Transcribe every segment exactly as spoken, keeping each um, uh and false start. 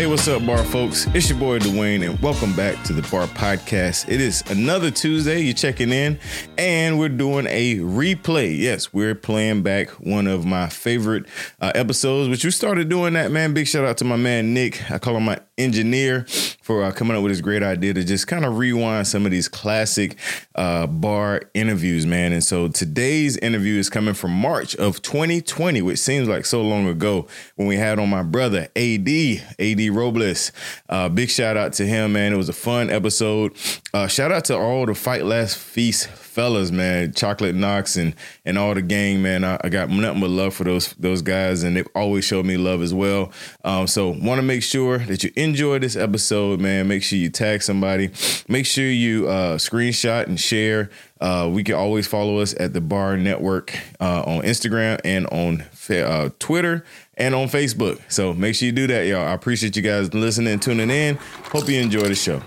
Hey, what's up, Bar folks? It's your boy Dwayne, and welcome back to the Bar Podcast. It is another Tuesday. You're checking in, and we're doing a replay. Yes, we're playing back one of my favorite uh, episodes, which we started doing that, man. Big shout out to my man Nick. I call him my engineer for uh, coming up with this great idea to just kind of rewind some of these classic uh, bar interviews, man. And so today's interview is coming from March of twenty twenty, which seems like so long ago, when we had on my brother A D, A D Robles. Uh, big shout out to him, man. It was a fun episode. Uh, shout out to all the Fight Last Feast fellas, man. Chocolate Knox and and all the gang, man. I, I got nothing but love for those those guys, and they've always showed me love as well. Um, so want to make sure that you enjoy this episode, man. Make sure you tag somebody. Make sure you uh, screenshot and share. Uh, we can always follow us at the Bar Network uh, on Instagram and on uh, Twitter and on Facebook. So make sure you do that, y'all. I appreciate you guys listening and tuning in. Hope you enjoy the show.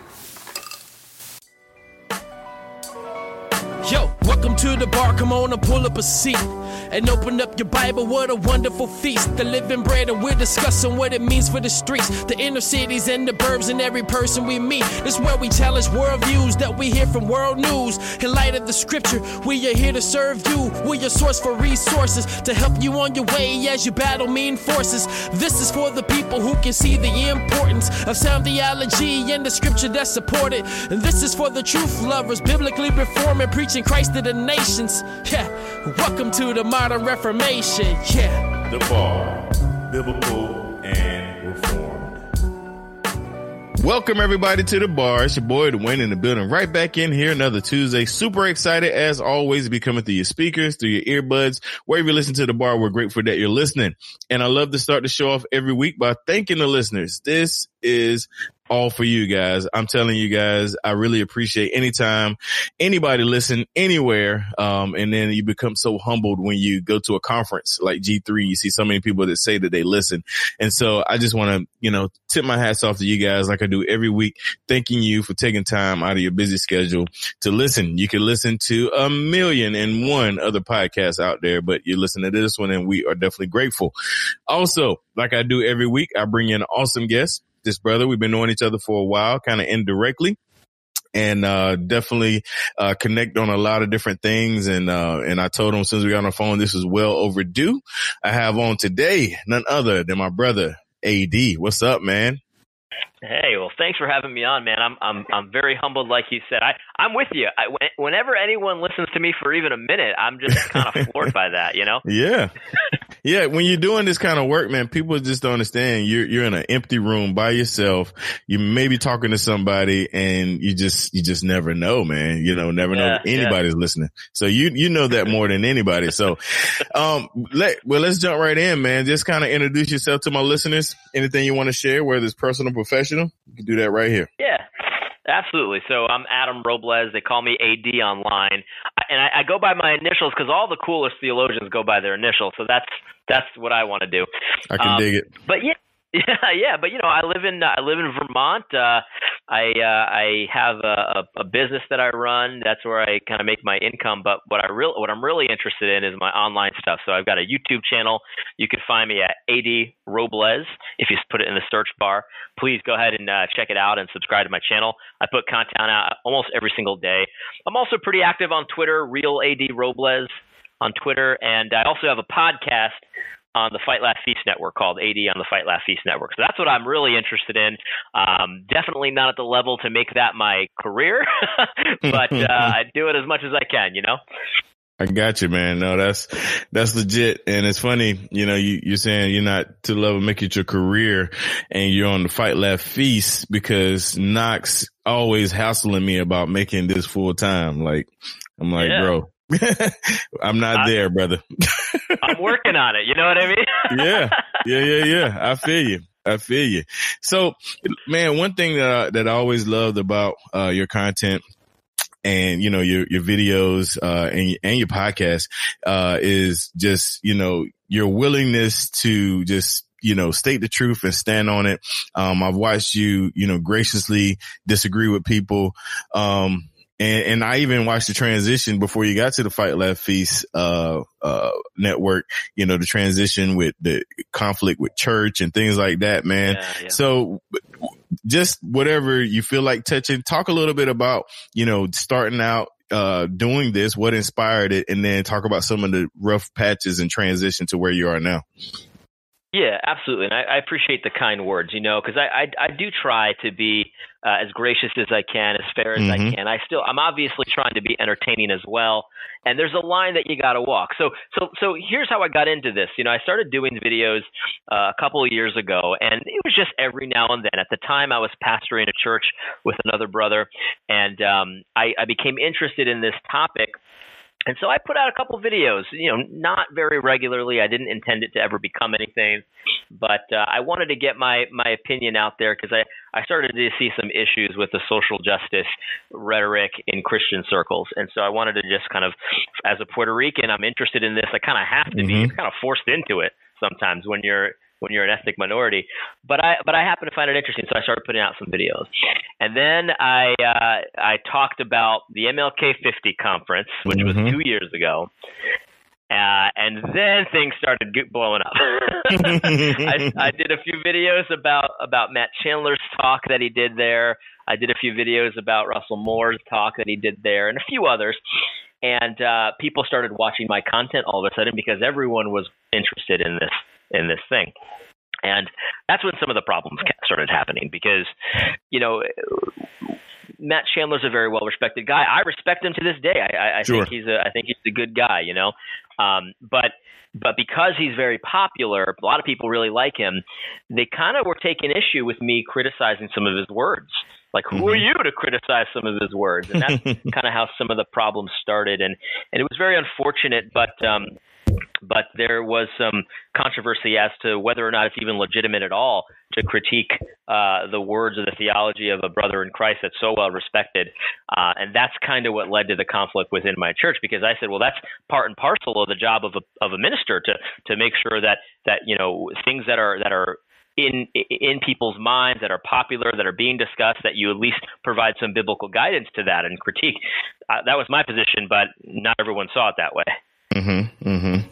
Yo, welcome to the bar. Come on and pull up a seat and open up your Bible. What a wonderful feast. The living bread, and we're discussing what it means for the streets, the inner cities and the burbs, and every person we meet. This is where we challenge worldviews that we hear from world news. In light of the scripture, we are here to serve you. We're your source for resources to help you on your way as you battle mean forces. This is for the people who can see the importance of sound theology and the scripture that support it. And this is for the truth lovers, biblically reforming, preaching Christ to the nations. Yeah, welcome to the modern Reformation. Yeah, the Bar, biblical and reformed. Welcome everybody to the Bar. It's your boy Dwayne in the building, right back in here another Tuesday. Super excited as always to be coming through your speakers, through your earbuds, wherever you listen to the Bar. We're grateful that you're listening, and I love to start the show off every week by thanking the listeners. This is all for you guys. I'm telling you guys, I really appreciate anytime anybody listen anywhere. Um, and then you become so humbled when you go to a conference like G three. You see so many people that say that they listen. And so I just want to, you know, tip my hats off to you guys like I do every week, thanking you for taking time out of your busy schedule to listen. You can listen to a million and one other podcasts out there, but you listen to this one, and we are definitely grateful. Also, like I do every week, I bring in an awesome guest. This brother, we've been knowing each other for a while, kind of indirectly, and uh definitely uh connect on a lot of different things. And uh and I told him since we got on the phone, this is well overdue. I have on today none other than my brother A D. What's up, man? Hey, well, thanks for having me on, man. I'm I'm I'm very humbled, like you said. I I'm with you. I, whenever anyone listens to me for even a minute, I'm just kind of floored by that, you know? Yeah. Yeah, when you're doing this kind of work, man, people just don't understand. You're you're in an empty room by yourself. You may be talking to somebody, and you just you just never know, man. You know, never know yeah, if anybody's yeah. listening. So you you know that more than anybody. So, um, let well let's jump right in, man. Just kind of introduce yourself to my listeners. Anything you want to share, whether it's personal, professional, you can do that right here. Yeah. Absolutely. So I'm Adam Robles. They call me A D online, and I, I go by my initials because all the coolest theologians go by their initials. So that's that's what I want to do. I can um, dig it. But yeah. Yeah, yeah, but you know, I live in I live in Vermont. Uh, I uh, I have a, a business that I run. That's where I kind of make my income. But what I real what I'm really interested in is my online stuff. So I've got a YouTube channel. You can find me at A D Robles if you put it in the search bar. Please go ahead and uh, check it out and subscribe to my channel. I put content out almost every single day. I'm also pretty active on Twitter, Real A D Robles on Twitter, and I also have a podcast on the Fight Laugh Feast Network called A D on the Fight Laugh Feast Network. So that's what I'm really interested in. Um, definitely not at the level to make that my career, but uh, I do it as much as I can, you know? I got you, man. No, that's, that's legit. And it's funny, you know, you, you're saying you're not to level make it your career, and you're on the Fight Laugh Feast because Knox always hassling me about making this full time. Like, I'm like, yeah. bro, I'm not I, there, brother. I'm working on it. You know what I mean? yeah. Yeah. Yeah. Yeah. I feel you. I feel you. So, man, one thing that I, that I always loved about uh, your content and, you know, your, your videos, uh, and, and your podcast, uh, is just, you know, your willingness to just, you know, state the truth and stand on it. Um, I've watched you, you know, graciously disagree with people. Um, And, and I even watched the transition before you got to the Fight Laugh Feast, uh, uh, network, you know, the transition with the conflict with church and things like that, man. Yeah, yeah. So just whatever you feel like touching, talk a little bit about, you know, starting out, uh, doing this, what inspired it, and then talk about some of the rough patches and transition to where you are now. Yeah, absolutely. And I, I appreciate the kind words, you know, because I, I, I do try to be uh, as gracious as I can, as fair as Mm-hmm. I can. I still, I'm obviously trying to be entertaining as well. And there's a line that you got to walk. So, so, so here's how I got into this. You know, I started doing videos uh, a couple of years ago, and it was just every now and then. At the time, I was pastoring a church with another brother, and um, I, I became interested in this topic. And so I put out a couple videos, you know, not very regularly. I didn't intend it to ever become anything, but uh, I wanted to get my my opinion out there because I, I started to see some issues with the social justice rhetoric in Christian circles. And so I wanted to just kind of, as a Puerto Rican, I'm interested in this. I kind of have to Mm-hmm. be. You're kind of forced into it sometimes when you're when you're an ethnic minority. But I but I happen to find it interesting, so I started putting out some videos. And then I uh, I talked about the M L K fifty conference, which Mm-hmm. was two years ago. Uh, and then things started get blowing up. I, I did a few videos about, about Matt Chandler's talk that he did there. I did a few videos about Russell Moore's talk that he did there, and a few others. And uh, people started watching my content all of a sudden because everyone was interested in this in this thing. And that's when some of the problems started happening because, you know, Matt Chandler's a very well-respected guy. I respect him to this day. I, I Sure. think he's a I think he's a good guy, you know. Um, but but because he's very popular, a lot of people really like him. They kind of were taking issue with me criticizing some of his words. Like, who Mm-hmm. are you to criticize some of his words? And that's kind of how some of the problems started. And and it was very unfortunate, but um, but there was some controversy as to whether or not it's even legitimate at all to critique uh, the words of the theology of a brother in Christ that's so well respected. Uh, and that's kind of what led to the conflict within my church, because I said, well, that's part and parcel of the job of a, of a minister to, to make sure that, that, you know, things that are, that are in, in people's minds, that are popular, that are being discussed, that you at least provide some biblical guidance to that and critique. Uh, that was my position, but not everyone saw it that way. Mm-hmm. Mm-hmm.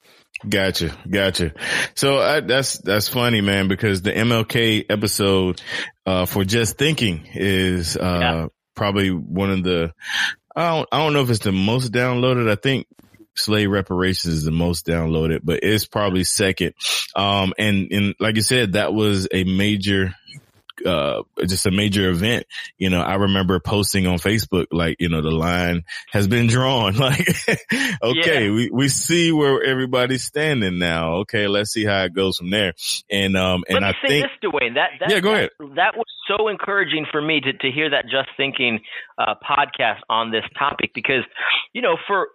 Gotcha. Gotcha. So I, that's, that's funny, man, because the M L K episode, uh, for Just Thinking is, uh, yeah. probably one of the, I don't, I don't know if it's the most downloaded. I think Slave Reparations is the most downloaded, but it's probably second. Um, and, and like you said, that was a major, uh, just a major event. You know, I remember posting on Facebook, like, you know, the line has been drawn. Like, okay, yeah. we, we see where everybody's standing now. Okay, let's see how it goes from there. And, um, and Let me I say think, this, Dwayne, that, that, yeah, go ahead. That, that was so encouraging for me to, to hear that Just Thinking, uh, podcast on this topic, because, you know, for,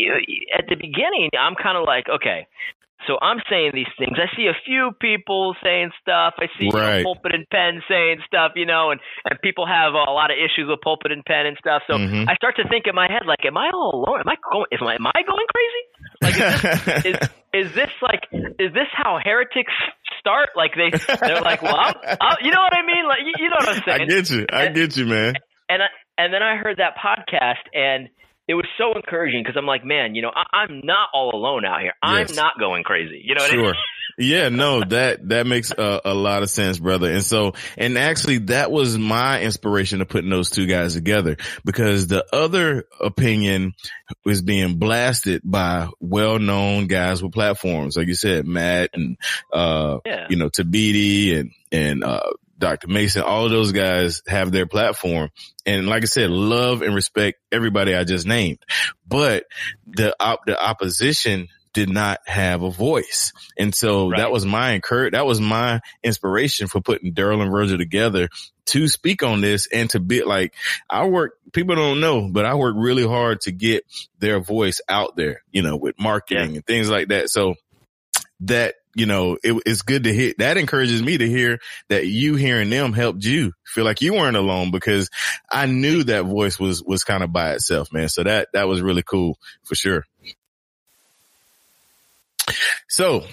at the beginning, I'm kind of like, okay, so I'm saying these things. I see a few people saying stuff. I see right. you know, Pulpit and Pen saying stuff, you know, and, and people have a lot of issues with Pulpit and Pen and stuff. So mm-hmm. I start to think in my head, like, am I all alone? Am I going, am I, am I going crazy? Like, is this, is, is this like, is this how heretics start? Like they, they're like, well, I'm, I'm, you know what I mean? Like, you, you know what I'm saying? I get you. I and, get you, man. And I, and then I heard that podcast, and it was so encouraging because I'm like, man, you know, I, I'm not all alone out here. I'm yes. not going crazy. You know what sure. I mean? Yeah, no, that, that makes a, a lot of sense, brother. And so, and actually that was my inspiration of putting those two guys together, because the other opinion was being blasted by well-known guys with platforms. Like you said, Matt and, uh, yeah. you know, Tabiti and, and, uh, Doctor Mason, all of those guys have their platform. And like I said, love and respect everybody I just named. But the op- the opposition did not have a voice. And so right. that was my encourage, that was my inspiration for putting Daryl and Virgil together to speak on this and to be like, I work, people don't know, but I work really hard to get their voice out there, you know, with marketing yeah. and things like that. So that, you know, it, it's good to hear. That encourages me to hear that you hearing them helped you feel like you weren't alone, because I knew that voice was, was kind of by itself, man. So that, that was really cool for sure. So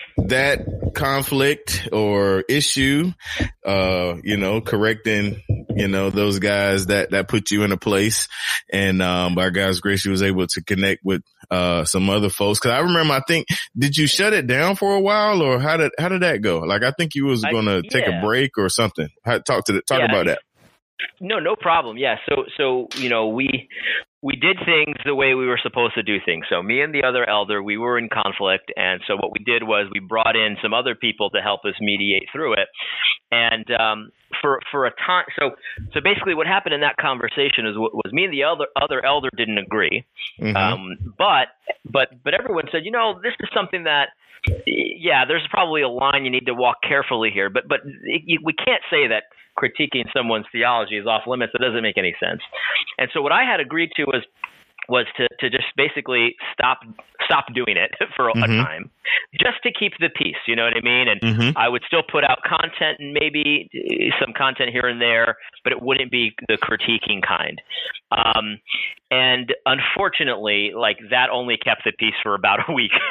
that conflict or issue, uh, you know, correcting you know, those guys that, that put you in a place. And, um, by God's grace, you was able to connect with, uh, some other folks. Cause I remember, I think, did you shut it down for a while or how did, how did that go? Like, I think you was going to take yeah. a break or something. How, talk to the, talk yeah. about that. No, no problem. Yeah. So, so, you know, we, we did things the way we were supposed to do things. So me and the other elder, we were in conflict. And so what we did was we brought in some other people to help us mediate through it. And, um, for, for a time, so, so basically what happened in that conversation is was me and the other, other elder didn't agree. Mm-hmm. Um, but, but, but everyone said, you know, this is something that, yeah, there's probably a line you need to walk carefully here, but, but it, you, we can't say that critiquing someone's theology is off limits. It doesn't make any sense. And so what I had agreed to was was to, to just basically stop stop doing it for a mm-hmm. time, just to keep the peace. You know what I mean? And mm-hmm. I would still put out content and maybe some content here and there, but it wouldn't be the critiquing kind. Um, and unfortunately, like that only kept the peace for about a week.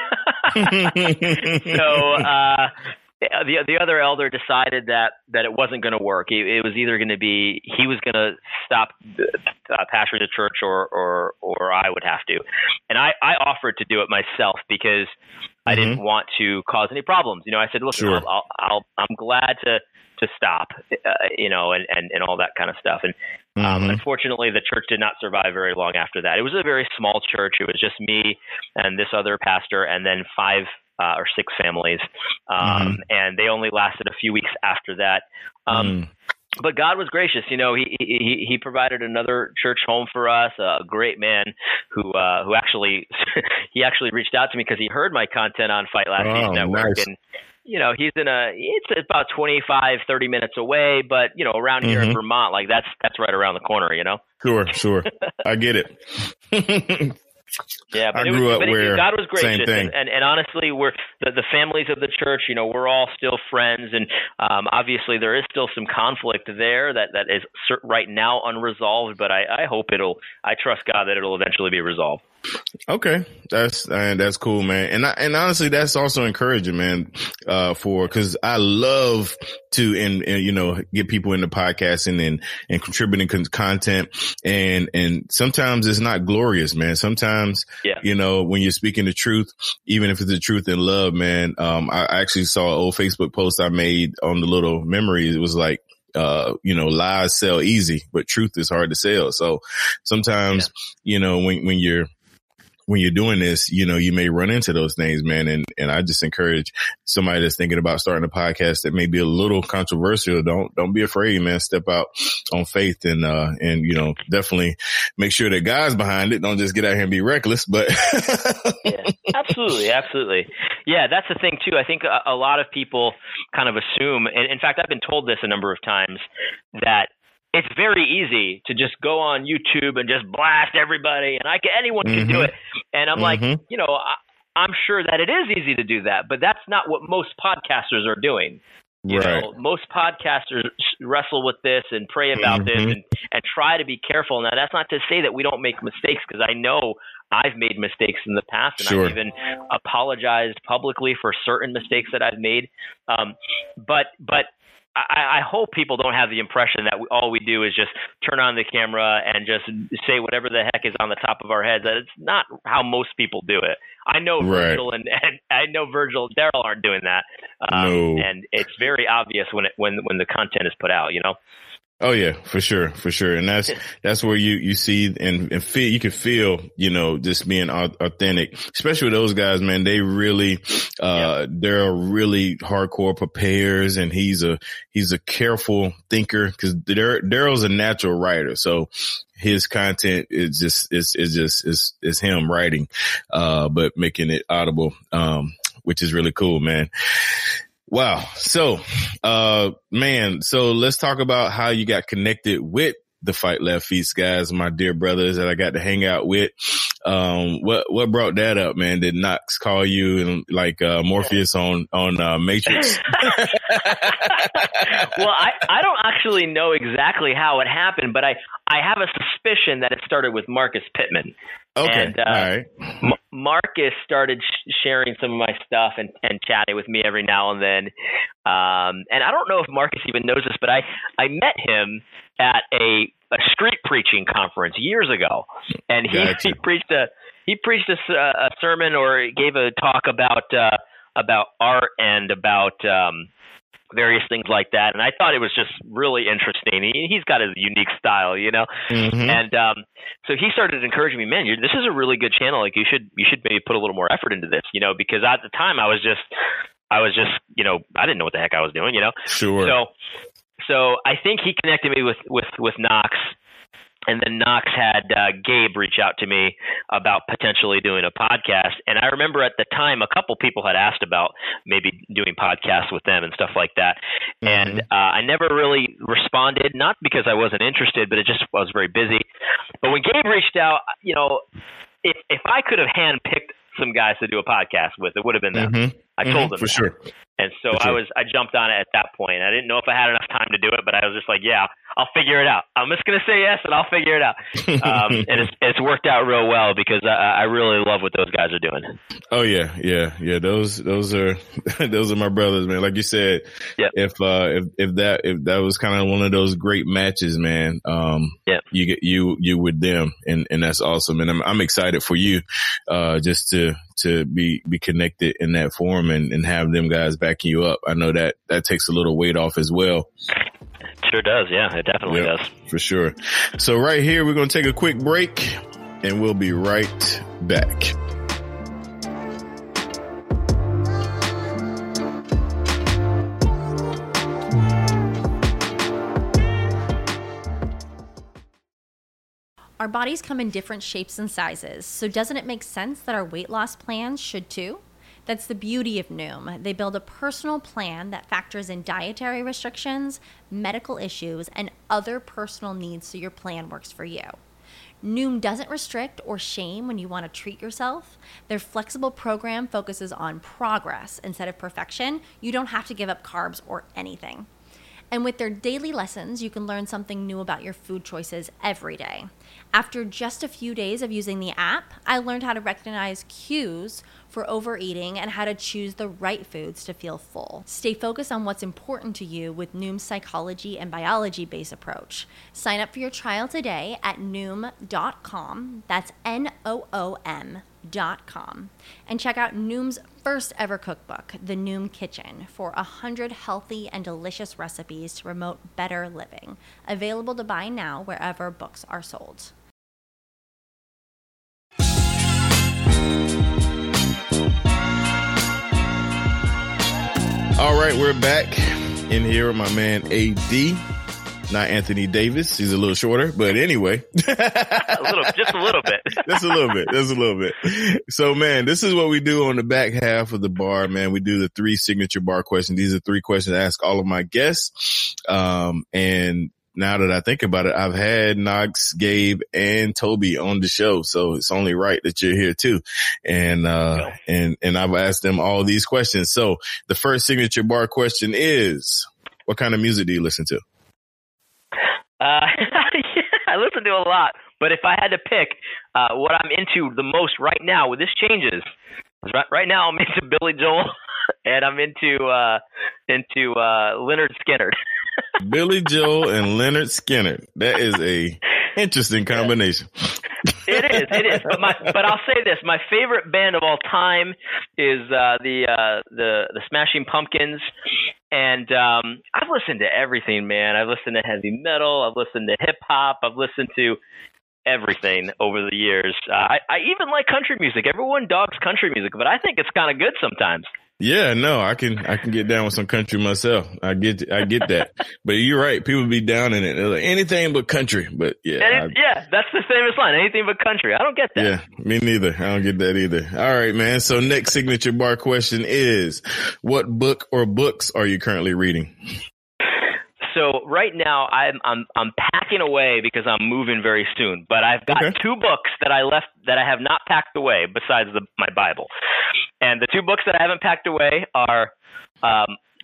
so. Uh, The the other elder decided that, that it wasn't going to work. It, it was either going to be he was going to stop uh, pastoring the church, or, or or I would have to. And I, I offered to do it myself because I mm-hmm. didn't want to cause any problems. You know, I said, listen, sure. I'll, I'll, I'll I'm glad to to stop, uh, you know, and, and, and all that kind of stuff. And um, mm-hmm. unfortunately, the church did not survive very long after that. It was a very small church. It was just me and this other pastor, and then five. Uh, or six families, um, mm-hmm. and they only lasted a few weeks after that. Um, mm. But God was gracious, you know. He he he provided another church home for us. A great man who uh, who actually he actually reached out to me because he heard my content on Fight Last Feast oh, Network, nice. And you know he's in a it's about twenty-five, thirty minutes away, but you know around here mm-hmm. in Vermont, like that's that's right around the corner, you know. Sure, sure, I get it. Yeah, but, I it grew was, up but where it, God was gracious, same thing. And, and, and honestly, we're the, the families of the church. You know, we're all still friends, and um, obviously there is still some conflict there that, that is right now unresolved. But I, I hope it'll. I trust God that it'll eventually be resolved. Okay, that's and that's cool, man. And I, and honestly, that's also encouraging, man. Uh, for because I love to and, and you know get people into podcasting and and contributing con- content, and and sometimes it's not glorious, man. Sometimes, yeah. you know, when you're speaking the truth, even if it's the truth in love, man. Um, I actually saw an old Facebook post I made on the little memory. It was like. Uh, you know, lies sell easy, but truth is hard to sell. So sometimes, yeah. you know, when, when you're, when you're doing this, you know, you may run into those things, man. And, and I just encourage somebody that's thinking about starting a podcast that may be a little controversial. Don't, don't be afraid, man. Step out on faith and, uh, and, you know, definitely make sure that God's behind it. Don't just get out here and be reckless, but. Yeah, absolutely. Absolutely. Yeah. That's the thing too. I think a, a lot of people kind of assume, and in fact, I've been told this a number of times that it's very easy to just go on YouTube and just blast everybody, and I can, anyone can mm-hmm. do it. And I'm mm-hmm. like, you know, I, I'm sure that it is easy to do that, but that's not what most podcasters are doing. You right. know, most podcasters wrestle with this and pray about mm-hmm. this and, and try to be careful. Now, that's not to say that we don't make mistakes, because I know I've made mistakes in the past, and sure. I've even apologized publicly for certain mistakes that I've made. Um, but, but, I, I hope people don't have the impression that we, all we do is just turn on the camera and just say whatever the heck is on the top of our heads. That it's not how most people do it. I know right. Virgil and, and I know Virgil and Daryl aren't doing that, um, no. and it's very obvious when it when when the content is put out. You know. Oh yeah, for sure, for sure. And that's, that's where you, you see and, and feel, you can feel, you know, just being authentic, especially with those guys, man. They really, uh, yeah. they're really hardcore preparers, and he's a, he's a careful thinker, cause Daryl's a natural writer. So his content is just, is, is just, is, is him writing, uh, but making it audible, um, which is really cool, man. Wow. So, uh, man, so let's talk about how you got connected with the Fight Last Feast guys, my dear brothers that I got to hang out with. Um, what, what brought that up, man? Did Knox call you and like, uh, Morpheus on, on, uh, Matrix? Well, I, I don't actually know exactly how it happened, but I, I have a suspicion that it started with Marcus Pittman. Okay. And, uh, all right. M- Marcus started sh- sharing some of my stuff and, and chatting with me every now and then. Um, and I don't know if Marcus even knows this, but I, I met him at a, a street preaching conference years ago. And he, Gotcha. he preached a he preached a, a sermon or gave a talk about uh, about art and about um, various things like that. And I thought it was just really interesting. He, he's got his unique style, you know. Mm-hmm. And um, so he started encouraging me, man, you're, this is a really good channel. Like you should you should maybe put a little more effort into this, you know, because at the time I was just I was just you know I didn't know what the heck I was doing, you know. Sure. So so I think he connected me with with with Knox. And then Knox had uh, Gabe reach out to me about potentially doing a podcast. And I remember at the time, a couple people had asked about maybe doing podcasts with them and stuff like that. Mm-hmm. And uh, I never really responded, not because I wasn't interested, but it just I was very busy. But when Gabe reached out, you know, if if I could have handpicked some guys to do a podcast with, it would have been them. Mm-hmm. I told mm-hmm. them for that. sure. And so For sure. I was, I jumped on it at that point. I didn't know if I had enough time to do it, but I was just like, yeah, I'll figure it out. I'm just going to say yes and I'll figure it out. Um, and it's, it's worked out real well because I, I really love what those guys are doing. Oh yeah. Yeah. Yeah. Those, those are, those are my brothers, man. Like you said, yep. if, uh, if, if that, if that was kind of one of those great matches, man, um, yep. you get, you, you with them and, and that's awesome. And I'm, I'm excited for you, uh, just to, to be, be connected in that form and, and have them guys backing you up. I know that that takes a little weight off as well. Sure does. Yeah, it definitely yep, does. For sure. So right here, we're going to take a quick break and we'll be right back. Our bodies come in different shapes and sizes, so doesn't it make sense that our weight loss plans should too? That's the beauty of Noom. They build a personal plan that factors in dietary restrictions, medical issues, and other personal needs so your plan works for you. Noom doesn't restrict or shame when you want to treat yourself. Their flexible program focuses on progress instead of perfection. You don't have to give up carbs or anything. And with their daily lessons, you can learn something new about your food choices every day. After just a few days of using the app, I learned how to recognize cues for overeating and how to choose the right foods to feel full. Stay focused on what's important to you with Noom's psychology and biology-based approach. Sign up for your trial today at noom dot com. That's N O O M dot com. And check out Noom's first ever cookbook, The Noom Kitchen, for one hundred healthy and delicious recipes to promote better living. Available to buy now wherever books are sold. All right, we're back in here with my man A D, not Anthony Davis. He's a little shorter, but anyway, a little, just a little bit, just a little bit, just a little bit. So, man, this is what we do on the back half of the bar. Man, we do the three signature bar questions. These are three questions I ask all of my guests, um, and now that I think about it, I've had Knox, Gabe, and Toby on the show, so it's only right that you're here too. And uh, and and I've asked them all these questions. So the first signature bar question is, what kind of music do you listen to? Uh, I listen to a lot, but if I had to pick uh, what I'm into the most right now, well, this changes. Right, right now, I'm into Billy Joel, and I'm into uh, into uh, Lynyrd Skynyrd. Billy Joel and Lynyrd Skynyrd. That is a interesting combination. It is, it is. But my, but I'll say this: my favorite band of all time is uh, the uh, the the Smashing Pumpkins, and um, I've listened to everything, man. I've listened to heavy metal. I've listened to hip hop. I've listened to everything over the years. Uh, I, I even like country music. Everyone dogs country music, but I think it's kind of good sometimes. Yeah, no, I can, I can get down with some country myself. I get, I get that. But you're right. People be down in it. They're like, anything but country. But yeah. Any, I, yeah, that's the famous line. Anything but country. I don't get that. Yeah, me neither. I don't get that either. All right, man. So next signature bar question is, what book or books are you currently reading? So right now I'm I'm I'm packing away because I'm moving very soon. But I've got okay. two books that I left that I have not packed away besides the, my Bible. And the two books that I haven't packed away are um,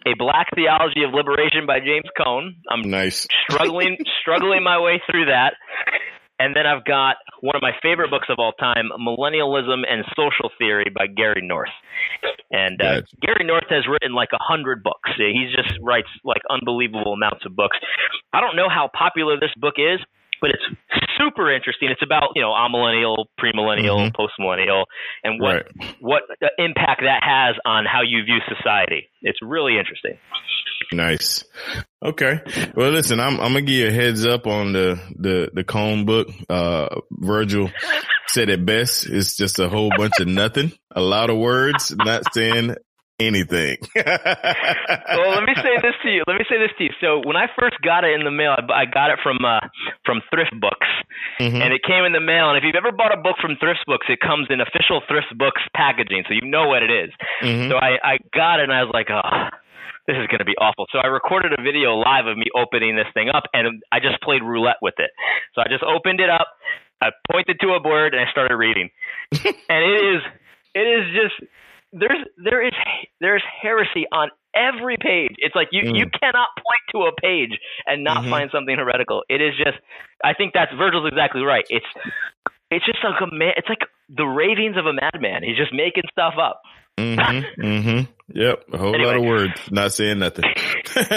A Black Theology of Liberation by James Cone. I'm nice. struggling struggling my way through that. And then I've got one of my favorite books of all time, Millennialism and Social Theory by Gary North. And uh, Gotcha. Gary North has written like a hundred books. He just writes like unbelievable amounts of books. I don't know how popular this book is, but it's super interesting. It's about, you know, amillennial, premillennial, mm-hmm. postmillennial, and what Right. what impact that has on how you view society. It's really interesting. Nice. Okay. Well, listen, I'm I'm gonna give you a heads up on the the the Cone book. Uh, Virgil said it best. It's just a whole bunch of nothing, a lot of words, not saying anything. Well, let me say this to you. Let me say this to you. So when I first got it in the mail, I, I got it from uh, from Thrift Books, mm-hmm. and it came in the mail. And if you've ever bought a book from Thrift Books, it comes in official Thrift Books packaging, so you know what it is. Mm-hmm. So I, I got it, and I was like, oh, this is going to be awful. So I recorded a video live of me opening this thing up, and I just played roulette with it. So I just opened it up, I pointed to a word, and I started reading. And it is, it is just, there's, there is, there's heresy on every page. It's like you, mm. you cannot point to a page and not mm-hmm. find something heretical. It is just, I think that's, Virgil's exactly right. It's, it's just like a man, it's like the ravings of a madman. He's just making stuff up. Mm-hmm, mm-hmm. Yep. A whole anyway. lot of words, not saying nothing. But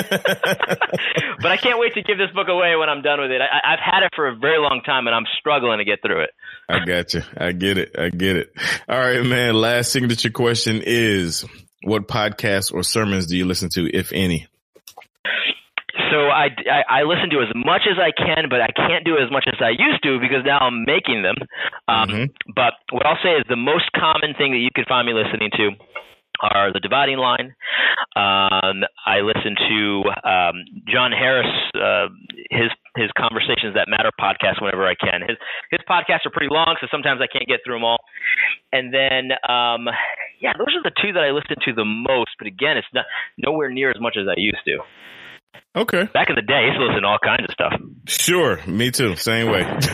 I can't wait to give this book away when I'm done with it. I, I've had it for a very long time, and I'm struggling to get through it. I got you. I get it. I get it. All right, man. Last signature question is, what podcasts or sermons do you listen to, if any? So I, I, I listen to as much as I can, but I can't do as much as I used to because now I'm making them. Um, mm-hmm. But what I'll say is the most common thing that you can find me listening to are The Dividing Line. Um, I listen to um, John Harris, uh, his his Conversations That Matter podcast whenever I can. His his podcasts are pretty long, so sometimes I can't get through them all. And then, um, yeah, those are the two that I listen to the most. But again, it's not nowhere near as much as I used to. Okay. Back in the day, I used to listen to all kinds of stuff. Sure. Me too. Same way. And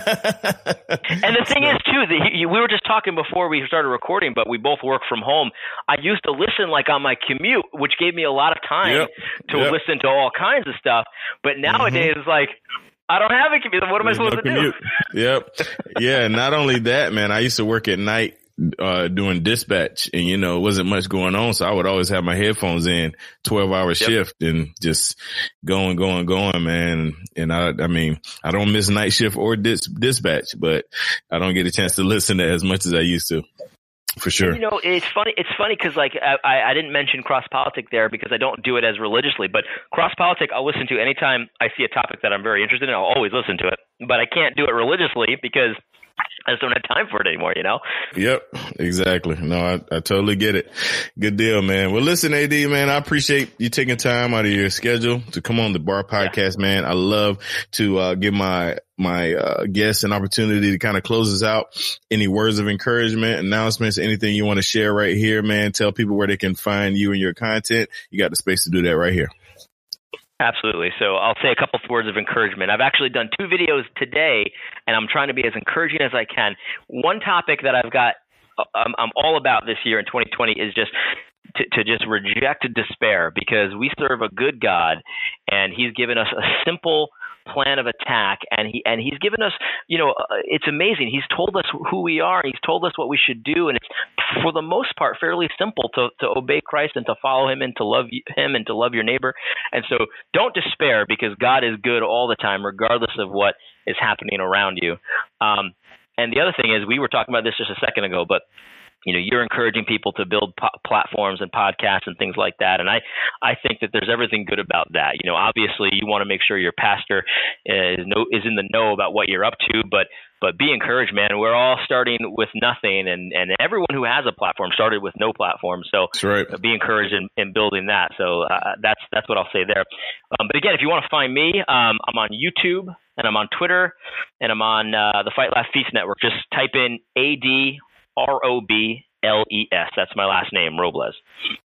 the thing is, too, that he, we were just talking before we started recording, but we both work from home. I used to listen like on my commute, which gave me a lot of time yep. to yep. listen to all kinds of stuff. But nowadays, mm-hmm. it's like, I don't have a commute. What am There's I supposed no to commute. do? Yep. Yeah. Not only that, man, I used to work at night. Uh, doing dispatch, and you know, it wasn't much going on, so I would always have my headphones in, twelve hour yep. shift, and just going, going, going, man. And I, I mean, I don't miss night shift or dis- dispatch, but I don't get a chance to listen to as much as I used to, for sure. You know, it's funny. It's funny because like I, I didn't mention Cross Politic there because I don't do it as religiously, but Cross Politic I'll listen to anytime I see a topic that I'm very interested in. I'll always listen to it, but I can't do it religiously because I just don't have time for it anymore, you know? Yep, exactly. No, I, I totally get it. Good deal, man. Well, listen, A D, man, I appreciate you taking time out of your schedule to come on the Bar Podcast, yeah. man. I love to uh, give my my uh, guests an opportunity to kind of close us out. Any words of encouragement, announcements, anything you want to share right here, man? Tell people where they can find you and your content. You got the space to do that right here. Absolutely. So I'll say a couple of words of encouragement. I've actually done two videos today, and I'm trying to be as encouraging as I can. One topic that I've got, I'm, I'm all about this year in twenty twenty is just to, to just reject despair, because we serve a good God, and He's given us a simple plan of attack, and he and he's given us, you know, uh, it's amazing. He's told us who we are. He's told us what we should do, and it's for the most part fairly simple to to obey Christ and to follow Him and to love Him and to love your neighbor. And so, don't despair, because God is good all the time, regardless of what is happening around you. Um, and the other thing is, we were talking about this just a second ago, but you know, you're encouraging people to build po- platforms and podcasts and things like that. And I, I think that there's everything good about that. You know, obviously you want to make sure your pastor is no, is in the know about what you're up to, but, but be encouraged, man. We're all starting with nothing, and, and everyone who has a platform started with no platform. So that's right. Be encouraged in, in building that. So uh, that's, that's what I'll say there. Um, but again, if you want to find me, um, I'm on YouTube, and I'm on Twitter, and I'm on uh, the Fight Laugh Feast Network. Just type in A D R O B L E S. That's my last name, Robles.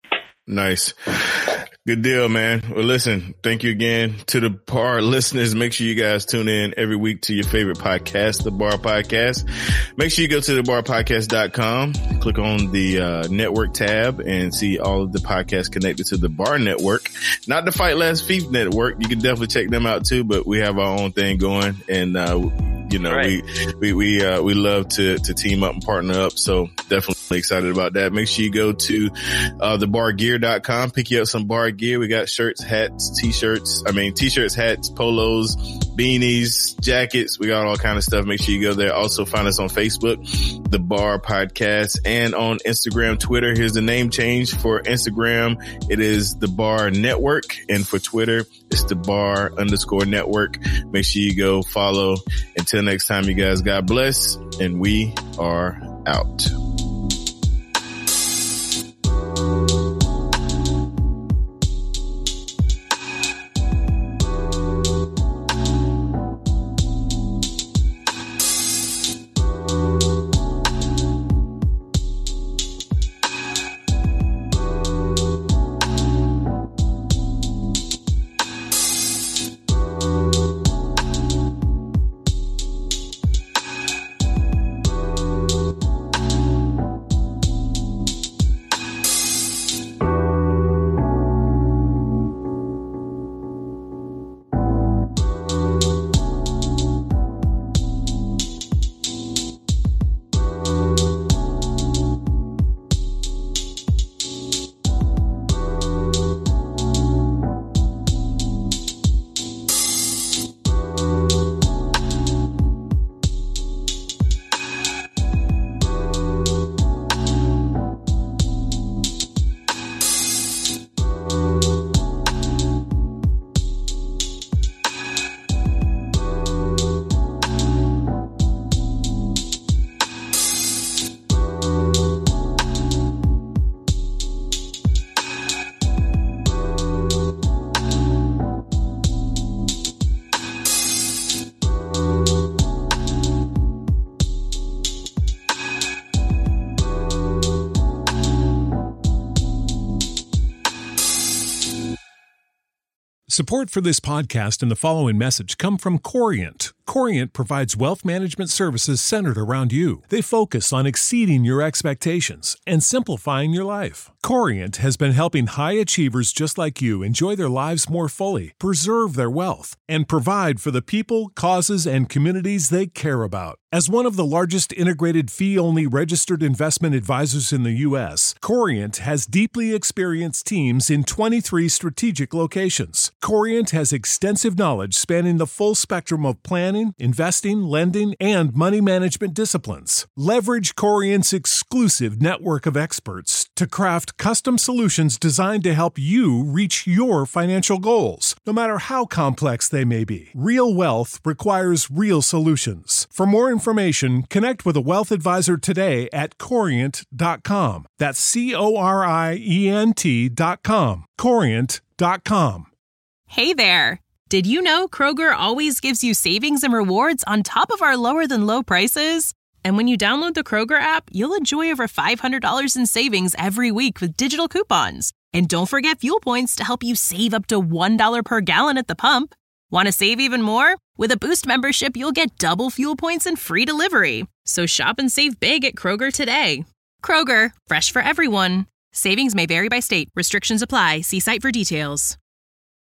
Nice. Good deal, man. Well, listen, thank you again to the Bar listeners. Make sure you guys tune in every week to your favorite podcast, the Bar Podcast. Make sure you go to the bar podcast dot com, click on the uh, network tab and see all of the podcasts connected to the Bar Network, not the Fight Last Feast Network. You can definitely check them out too, but we have our own thing going, and uh, you know, right. we, we, we, uh, we love to, to team up and partner up. So definitely excited about that. Make sure you go to, uh, the bar gear dot com, pick you up some bar gear. We got shirts, hats, t-shirts. I mean, t-shirts, hats, polos, beanies, jackets. We got all kind of stuff. Make sure you go there. Also find us on Facebook, The Bar Podcast, and on Instagram, Twitter. Here's the name change for Instagram. It is The Bar Network. And for Twitter, it's The Bar underscore network. Make sure you go follow. Until next time, you guys, God bless. And we are out. Support for this podcast and the following message come from Corient. Corient provides wealth management services centered around you. They focus on exceeding your expectations and simplifying your life. Corient has been helping high achievers just like you enjoy their lives more fully, preserve their wealth, and provide for the people, causes, and communities they care about. As one of the largest integrated fee-only registered investment advisors in the U S, Corient has deeply experienced teams in twenty-three strategic locations. Corient has extensive knowledge spanning the full spectrum of planning, investing, lending, and money management disciplines. Leverage Corient's exclusive network of experts to craft custom solutions designed to help you reach your financial goals, no matter how complex they may be. Real wealth requires real solutions. For more information, connect with a wealth advisor today at corient dot com. That's C O R I E N T dot com. corient dot com. Hey there! Did you know Kroger always gives you savings and rewards on top of our lower-than-low prices? And when you download the Kroger app, you'll enjoy over five hundred dollars in savings every week with digital coupons. And don't forget fuel points to help you save up to one dollar per gallon at the pump. Want to save even more? With a Boost membership, you'll get double fuel points and free delivery. So shop and save big at Kroger today. Kroger, fresh for everyone. Savings may vary by state. Restrictions apply. See site for details.